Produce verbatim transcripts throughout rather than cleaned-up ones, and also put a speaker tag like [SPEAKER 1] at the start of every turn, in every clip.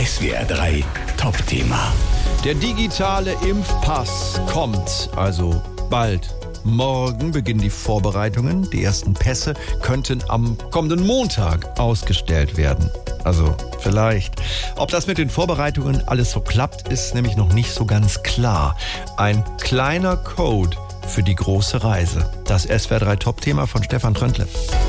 [SPEAKER 1] S W R drei Top-Thema.
[SPEAKER 2] Der digitale Impfpass kommt also bald. Morgen beginnen die Vorbereitungen. Die ersten Pässe könnten am kommenden Montag ausgestellt werden. Also vielleicht. Ob das mit den Vorbereitungen alles so klappt, ist nämlich noch nicht so ganz klar. Ein kleiner Code für die große Reise. Das S W R drei Top-Thema von Stefan Tröntle.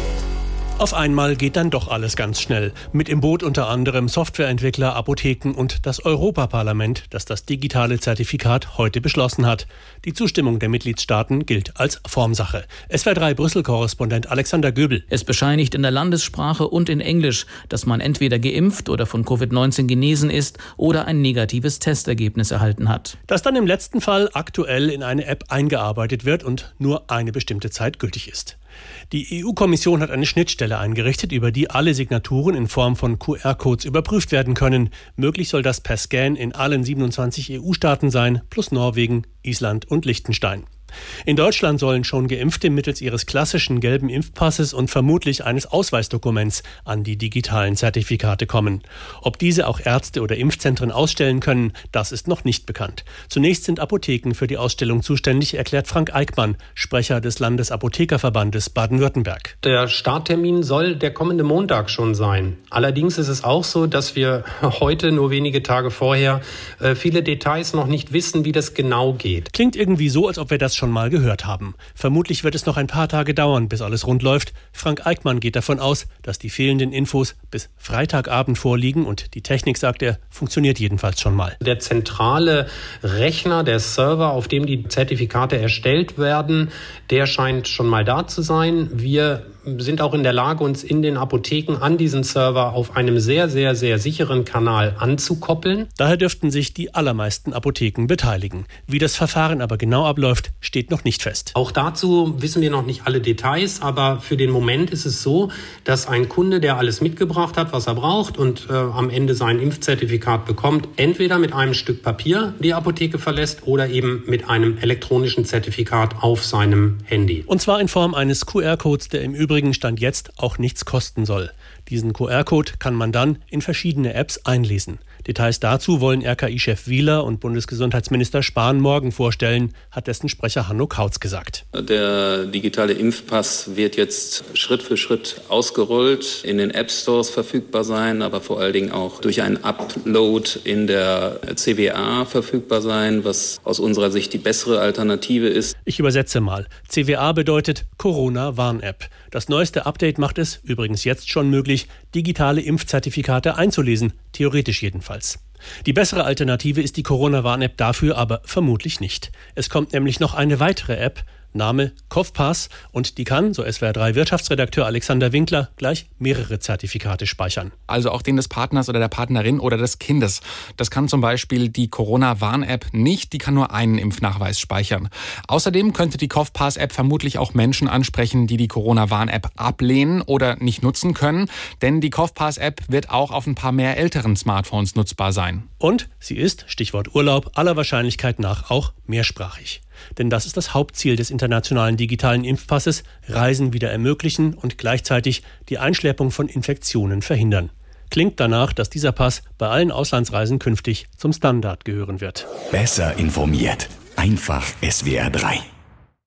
[SPEAKER 3] Auf einmal geht dann doch alles ganz schnell. Mit im Boot unter anderem Softwareentwickler, Apotheken und das Europaparlament, das das digitale Zertifikat heute beschlossen hat. Die Zustimmung der Mitgliedstaaten gilt als Formsache. S W R drei Brüssel-Korrespondent Alexander Göbel.
[SPEAKER 4] Es bescheinigt in der Landessprache und in Englisch, dass man entweder geimpft oder von Covid neunzehn genesen ist oder ein negatives Testergebnis erhalten hat.
[SPEAKER 3] Das dann im letzten Fall aktuell in eine App eingearbeitet wird und nur eine bestimmte Zeit gültig ist. Die E U-Kommission hat eine Schnittstelle eingerichtet, über die alle Signaturen in Form von Q R-Codes überprüft werden können. Möglich soll das per Scan in allen siebenundzwanzig E U-Staaten sein, plus Norwegen, Island und Liechtenstein. In Deutschland sollen schon Geimpfte mittels ihres klassischen gelben Impfpasses und vermutlich eines Ausweisdokuments an die digitalen Zertifikate kommen. Ob diese auch Ärzte oder Impfzentren ausstellen können, das ist noch nicht bekannt. Zunächst sind Apotheken für die Ausstellung zuständig, erklärt Frank Eickmann, Sprecher des Landesapothekerverbandes Baden-Württemberg.
[SPEAKER 5] Der Starttermin soll der kommende Montag schon sein. Allerdings ist es auch so, dass wir heute, nur wenige Tage vorher, viele Details noch nicht wissen, wie das genau geht.
[SPEAKER 3] Klingt irgendwie so, als ob wir das schon mal gehört haben. Vermutlich wird es noch ein paar Tage dauern, bis alles rund läuft. Frank Eickmann geht davon aus, dass die fehlenden Infos bis Freitagabend vorliegen und die Technik, sagt er, funktioniert jedenfalls schon mal.
[SPEAKER 5] Der zentrale Rechner, der Server, auf dem die Zertifikate erstellt werden, der scheint schon mal da zu sein. Wir sind auch in der Lage, uns in den Apotheken an diesen Server auf einem sehr, sehr, sehr sicheren Kanal anzukoppeln.
[SPEAKER 3] Daher dürften sich die allermeisten Apotheken beteiligen. Wie das Verfahren aber genau abläuft, steht noch nicht fest.
[SPEAKER 5] Auch dazu wissen wir noch nicht alle Details, aber für den Moment ist es so, dass ein Kunde, der alles mitgebracht hat, was er braucht und äh, amEnde sein Impfzertifikat bekommt, entweder mit einem Stück Papier die Apotheke verlässt oder eben mit einem elektronischen Zertifikat auf seinem Handy.
[SPEAKER 3] Und zwar in Form eines Q R-Codes, der im Übrigen Stand jetzt auch nichts kosten soll. Diesen Q R-Code kann man dann in verschiedene Apps einlesen. Details dazu wollen R K I-Chef Wieler und Bundesgesundheitsminister Spahn morgen vorstellen, hat dessen Sprecher Hanno Kautz gesagt.
[SPEAKER 6] Der digitale Impfpass wird jetzt Schritt für Schritt ausgerollt, in den App-Stores verfügbar sein, aber vor allen Dingen auch durch einen Upload in der C W A verfügbar sein, was aus unserer Sicht die bessere Alternative ist.
[SPEAKER 3] Ich übersetze mal. C W A bedeutet Corona-Warn-App. Das neueste Update macht es, übrigens jetzt schon möglich, digitale Impfzertifikate einzulesen, theoretisch jedenfalls. Die bessere Alternative ist die Corona-Warn-App dafür aber vermutlich nicht. Es kommt nämlich noch eine weitere App, Name CovPass, und die kann, so S W R drei Wirtschaftsredakteur Alexander Winkler, gleich mehrere Zertifikate speichern.
[SPEAKER 7] Also auch den des Partners oder der Partnerin oder des Kindes. Das kann zum Beispiel die Corona-Warn-App nicht, die kann nur einen Impfnachweis speichern. Außerdem könnte die CovPass-App vermutlich auch Menschen ansprechen, die die Corona-Warn-App ablehnen oder nicht nutzen können, denn die CovPass-App wird auch auf ein paar mehr älteren Smartphones nutzbar sein.
[SPEAKER 3] Und sie ist, Stichwort Urlaub, aller Wahrscheinlichkeit nach auch mehrsprachig. Denn das ist das Hauptziel des internationalen digitalen Impfpasses, Reisen wieder ermöglichen und gleichzeitig die Einschleppung von Infektionen verhindern. Klingt danach, dass dieser Pass bei allen Auslandsreisen künftig zum Standard gehören wird.
[SPEAKER 1] Besser informiert. Einfach S W R drei.